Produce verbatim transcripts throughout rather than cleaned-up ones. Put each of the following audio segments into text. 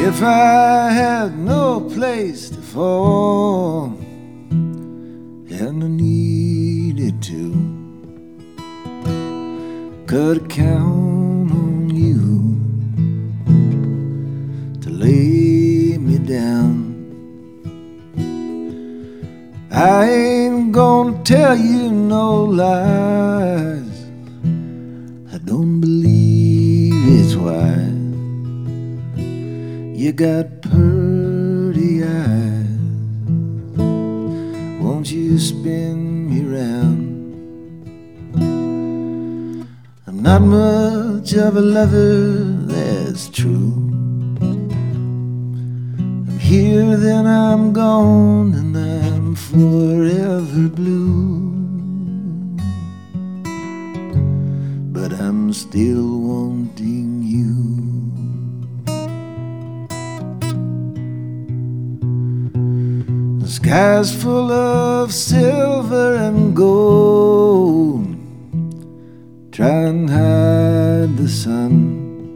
if I had no place to fall, and I needed to, could count on you to lay me down. I ain't gonna tell you no lies, I don't believe it's wise. You got pretty eyes, won't you spin me round? I'm not much of a lover, that's true. I'm here, then I'm gone, and I'm forever blue. But I'm still wanting you. The sky's full of silver and gold, try and hide the sun,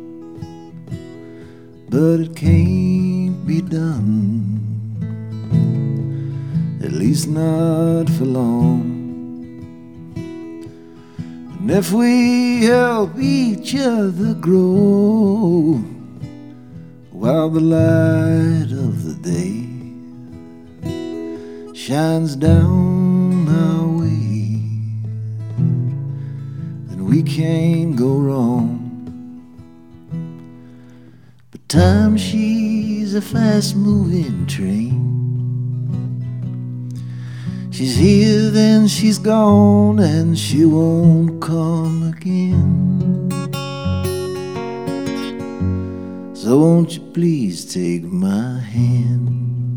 but it can't be done, at least not for long. And if we help each other grow, while the light of the day shines down our way, then we can't go wrong. But time, she's a fast-moving train. She's here, then she's gone, and she won't come again. So won't you please take my hand?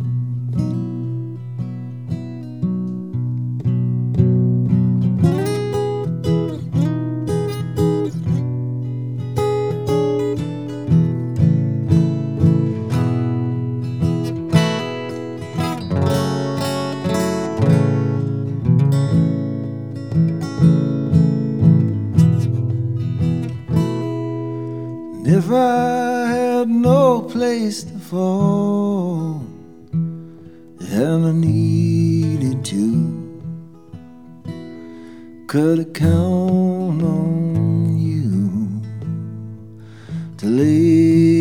If I had no place to fall, and I needed to, could I count on you to lay